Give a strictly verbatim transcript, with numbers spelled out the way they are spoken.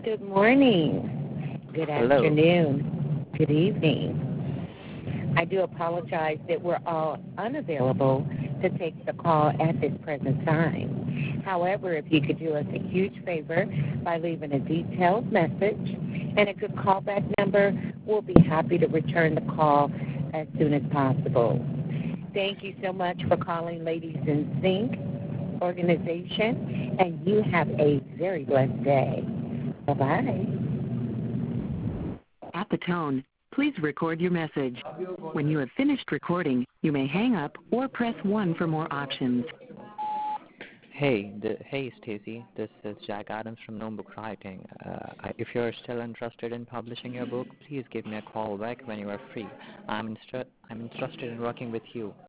Good morning. Good Hello. afternoon. Good evening. I do apologize that we're all unavailable to take the call at this present time. However, if you could do us a huge favor by leaving a detailed message and a good callback number, we'll be happy to return the call as soon as possible. Thank you so much for calling Ladies in Sync organization, and you have a very blessed day. Bye-bye. At the tone, please record your message. When you have finished recording, you may hang up or press one for more options. Hey, the, hey, Stacy. This is Jack Adams from No Book Writing. Uh, I- if you're still interested in publishing your book, please give me a call back when you are free. I'm instru- I'm interested in working with you.